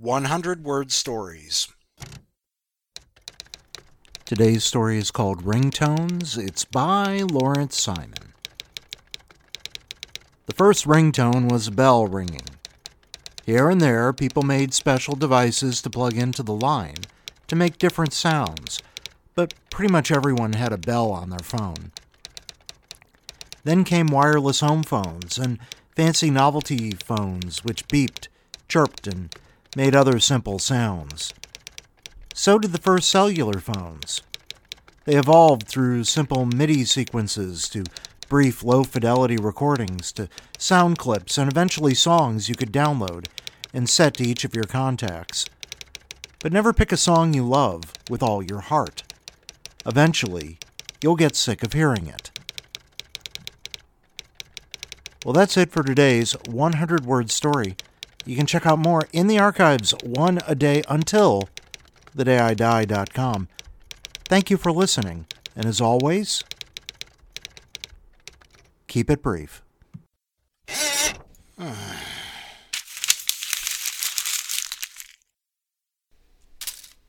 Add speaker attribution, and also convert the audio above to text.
Speaker 1: 100-word stories.
Speaker 2: Today's story is called Ringtones. It's by Lawrence Simon. The first ringtone was a bell ringing. Here and there, people made special devices to plug into the line to make different sounds, but pretty much everyone had a bell on their phone. Then came wireless home phones and fancy novelty phones which beeped, chirped, and made other simple sounds. So did the first cellular phones. They evolved through simple MIDI sequences to brief low-fidelity recordings to sound clips and eventually songs you could download and set to each of your contacts. But never pick a song you love with all your heart. Eventually, you'll get sick of hearing it. Well, that's it for today's 100-word story. You can check out more in the archives, one a day until thedayidie.com. Thank you for listening, and as always, keep it brief.